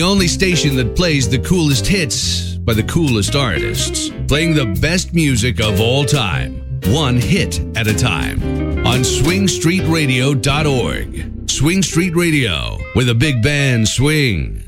only station that plays the coolest hits by the coolest artists, playing the best music of all time, one hit at a time, on swingstreetradio.org. Swing Street Radio, where the big band swing.